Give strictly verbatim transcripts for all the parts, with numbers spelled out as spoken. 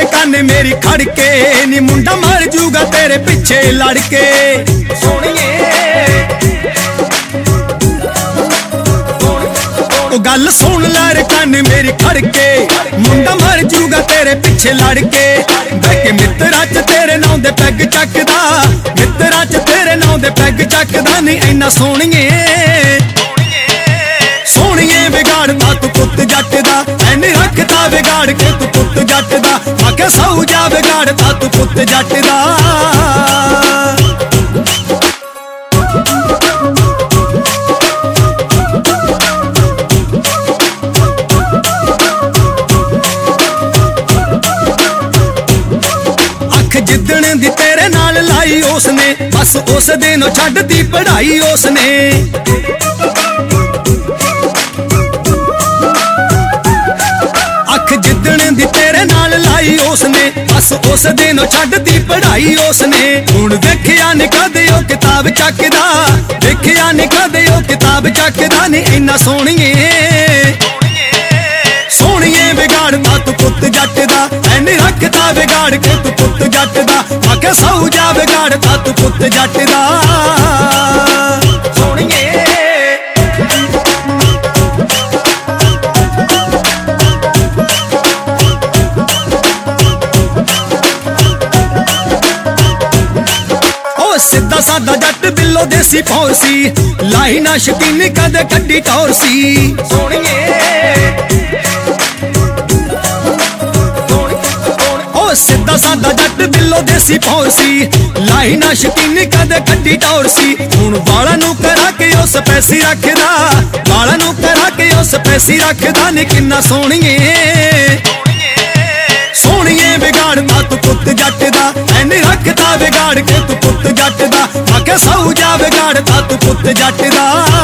ਕੰਨ ਮੇਰੀ ਖੜ ਕੇ ਨੀ ਮੁੰਡਾ ਮਰ ਜੂਗਾ ਤੇਰੇ ਪਿੱਛੇ ਲੜ ਕੇ ਸੋਹਣੀਏ ਉਹ ਗੱਲ ਸੁਣ ਲੈ ਰੇ ਕੰਨ ਮੇਰੀ ਖੜ ਕੇ ਮੁੰਡਾ ਮਰ ਜੂਗਾ ਤੇਰੇ ਪਿੱਛੇ ਲੜ ਕੇ ਬਹਿ ਕੇ ਮਿੱਤਰਾਂ ਚ ਤੇਰੇ ਨਾਂ ਦੇ ਪੈਗ ਚੱਕਦਾ ਮਿੱਤਰਾਂ ਚ ਤੇਰੇ ਨਾਂ ਦੇ ਪੈਗ ਚੱਕਦਾ ਨਹੀਂ ਇੰਨਾ ਸੋਹਣੀਏ ਸੋਹਣੀਏ ਵਿਗਾੜਦਾ ਤੂੰ ਪੁੱਤ ਜੱਟ ਦਾ ਐਨੇ ਰੱਖਦਾ ਵਿਗਾੜ ਕੇ ਤੂੰ ਪੁੱਤ ਜੱਟ ਦਾ ਆਖੇ ਸੌ ਜਾ ਵਿਗਾੜਦਾ ਤੂੰ ਪੁੱਤ ਜੱਟ ਦਾ ਜਿੱਦਣ ਦੀ ਤੇਰੇ ਨਾਲ ਲਾਈ ਉਸਨੇ ਬਸ ਉਸ ਦਿਨ ਛੱਡਤੀ ਪੜ੍ਹਾਈ ਉਸਨੇ ਅੱਖ ਜਿੱਦਣ ਦੀ ਤੇਰੇ ਨਾਲ ਲਾਈ ਉਸਨੇ ਬਸ ਉਸ ਦਿਨ ਛੱਡਤੀ ਪੜ੍ਹਾਈ ਉਸਨੇ ਹੁਣ ਵੇਖਿਆ ਨੀ ਕਦੇ ਉਹ ਕਿਤਾਬ ਚੱਕਦਾ ਵੇਖਿਆ ਨੀ ਕਦੇ ਉਹ ਕਿਤਾਬ ਚੱਕਦਾ ਨੀ ਇੰਨਾ ਸੋਹਣੀਏ ਸੋਹਣੀਏ ਵਿਗਾੜਦਾ ਤੂੰ ਪੁੱਤ ਜੱਟ ਦਾ ਐਨੇ ਰੱਖਦਾ ਵਿਗਾੜ ਕੇ ਤੂੰ ਪੁੱਤ ਜੱਟ ਦਾ ਆਖੇ ਸੌ ਜਾ ਵਿਗਾੜਦਾ ਤੂੰ ਪੁੱਤ ਜੱਟ ਦਾ ਸੋਹਣੀਏ ਉਹ ਸਿੱਧਾ ਸਾਦਾ ਜੱਟ ਬਿੱਲੋ ਦੇਸੀ ਪੌਰ ਸੀ ਲਾਈ ਨਾ ਸ਼ਕੀਨੀ ਕਦੇ ਕੱਢੀ ਟੌਰ ਸੀ ਸੋਹਣੀਏ ਸਿੱਧਾ ਸਾਦਾ ਜੱਟ ਬਿੱਲੋ ਦੇਸੀ ਪੌਰ ਸੀ ਲਾਈ ਨਾ ਸ਼ਕੀਨੀ ਕਦੇ ਕੱਢੀ ਟੌਰ ਸੀ ਹੁਣ ਵਾਲਾਂ ਨੂੰ ਕਰਾ ਕੇ ਉਸ ਪੈਸੀ ਰੱਖਦਾ ਵਾਲਾਂ ਨੂੰ ਕਰਾ ਕੇ ਉਸ ਪੈਸੀ ਰੱਖਦਾ ਨੀ ਕਿੰਨਾ ਸੋਹਣੀਏ ਸੋਹਣੀਏ ਵਿਗਾੜਦਾ ਤੂੰ ਪੁੱਤ ਜੱਟ ਦਾ ਐਨੇ ਰੱਖਦਾ ਵਿਗਾੜ ਕੇ ਤੂੰ ਪੁੱਤ ਜੱਟ ਦਾ ਆਖੇ ਸੌ ਜਾ ਵਿਗਾੜਦਾ ਤੂੰ ਪੁੱਤ ਜੱਟ ਦਾ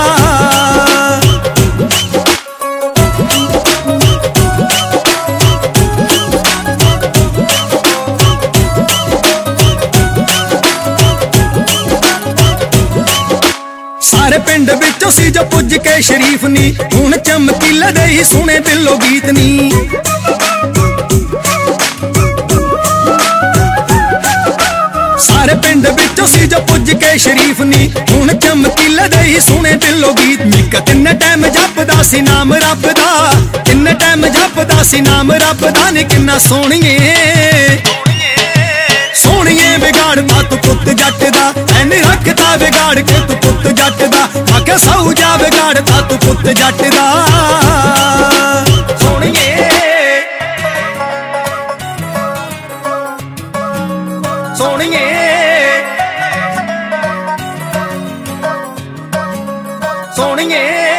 ਸਾਰੇ ਪਿੰਡ ਵਿੱਚੋਂ ਸੀ ਜੋ ਪੁੱਜ ਕੇ ਸ਼ਰੀਫ ਨੀ ਹੁਣ ਚਮਕੀਲੇ ਦੇ ਹੀ ਸੁਣੇ ਦਿਲੋਂ ਗੀਤ ਨੀ ਸਾਰੇ ਪਿੰਡ ਵਿੱਚੋਂ ਸੀ ਜੋ ਪੁੱਜ ਕੇ ਸ਼ਰੀਫ ਨੀ ਹੁਣ ਚਮਕੀਲੇ ਦੇ ਹੀ ਸੁਣੇ ਦਿਲੋਂ ਗੀਤ ਨਿੱਕ ਤਿੰਨ ਟਾਈਮ ਜਪਦਾ ਸੀ ਨਾਮ ਰੱਬ ਦਾ ਤਿੰਨ ਟਾਈਮ ਜਪਦਾ ਸੀ ਨਾਮ ਰੱਬ ਦਾ ਨੀ ਕਿੰਨਾ ਸੋਹਣੀਏ ਸੋਹਣੀਏ ਵਿਗਾੜਦਾ ਤੂੰ ਪੁੱਤ ਜੱਟ ਦਾ ਐਨੇ ਰੱਖਦਾ ਵਿਗਾੜ ਕੇ ਤੂੰ ਪੁੱਤ ਜੱਟ ਦਾ ਆਖੇ ਸੌ ਜਾ ਵਿਗਾੜਦਾ ਤੂੰ ਪੁੱਤ ਜੱਟ ਦਾ ਸੋਹਣੀਏ ਸੋਹਣੀਏ ਸੋਹਣੀਏ